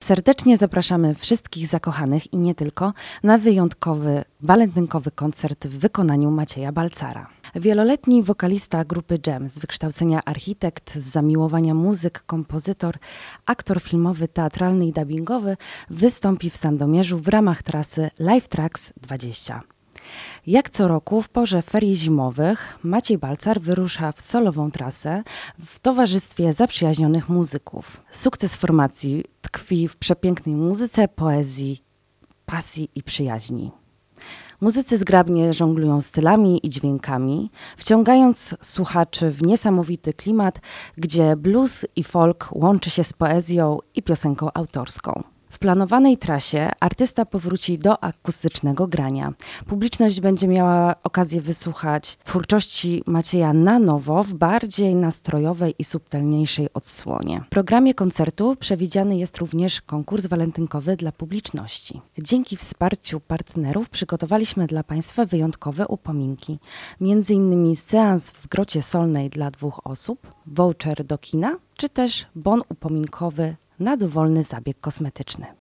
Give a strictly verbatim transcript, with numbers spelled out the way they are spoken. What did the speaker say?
Serdecznie zapraszamy wszystkich zakochanych i nie tylko na wyjątkowy, walentynkowy koncert w wykonaniu Macieja Balcara. Wieloletni wokalista grupy Dżem, z wykształcenia architekt, z zamiłowania muzyk, kompozytor, aktor filmowy, teatralny i dubbingowy wystąpi w Sandomierzu w ramach trasy Live Tracks dwadzieścia. Jak co roku w porze ferii zimowych Maciej Balcar wyrusza w solową trasę w towarzystwie zaprzyjaźnionych muzyków. Sukces formacji tkwi w przepięknej muzyce, poezji, pasji i przyjaźni. Muzycy zgrabnie żonglują stylami i dźwiękami, wciągając słuchaczy w niesamowity klimat, gdzie blues i folk łączy się z poezją i piosenką autorską. W planowanej trasie artysta powróci do akustycznego grania. Publiczność będzie miała okazję wysłuchać twórczości Macieja na nowo w bardziej nastrojowej i subtelniejszej odsłonie. W programie koncertu przewidziany jest również konkurs walentynkowy dla publiczności. Dzięki wsparciu partnerów przygotowaliśmy dla Państwa wyjątkowe upominki, między innymi seans w Grocie Solnej dla dwóch osób, voucher do kina, czy też bon upominkowy na dowolny zabieg kosmetyczny.